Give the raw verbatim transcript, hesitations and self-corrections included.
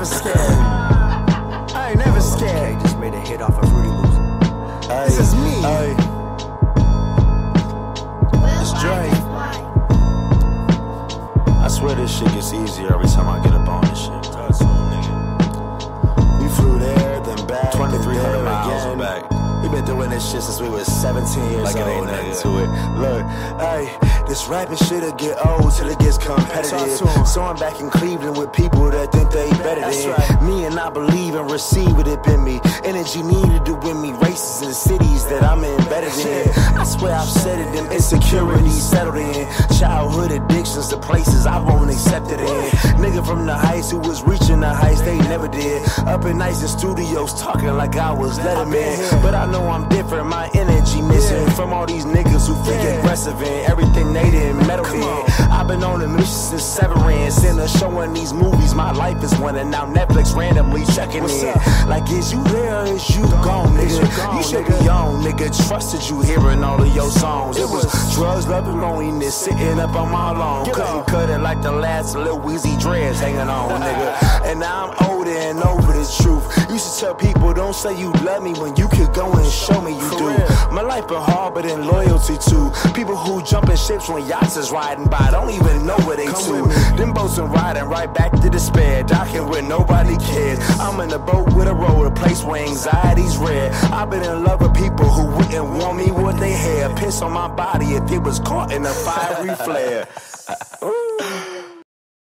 never scared. I ain't never scared. Just made a hit off of Fruity Loops. Ay, this is me. Ay. It's Dre. I swear this shit gets easier every time I get up on this shit. We flew there, then back, twenty-three hundred miles again. Back. We been doing this shit since we was seventeen years like old. Like it ain't nothing to it. Look, hey, this rapping shit'll get old till it gets competitive. So I'm back in Cleveland with people that think they better than right. me, and I believe and receive it up in me. Energy needed to win me races in cities that I'm embedded in. I swear I've said it, them insecurities settled in. Childhood addictions to places I won't accept it in. Nigga from the heights who was reaching the heights they never did. Up in nights in studios talking like I was Letterman. But I know I'm different, my energy missing from all these niggas who think aggressive and everything they didn't meddle in. I've been on a mission since Severance, in a showing these movies. My life is one, and now Netflix randomly checking What's in. up? Like, is you there or is you gone, nigga? You, gone, you should nigga. be on, nigga. Trusted you hearing all of your songs. It was drugs, love, and loneliness sitting up on my lawn. Get Couldn't off. cut it like the last Lil Weezy dreads hanging on, nigga. And now I'm older and over the truth. Used to tell people, don't say you love me when you could go and show me you For do. real. My life been hard, but in loyalty to people who jump in ships when yachts is riding by. Don't even know where they Come to. with me. Them boats are riding right back to despair, docking where nobody cares. I'm in a boat with a roller, a place where anxiety's rare. I've been in love with people who wouldn't want me what they had. Piss on my body if it was caught in a fiery flare. Ooh.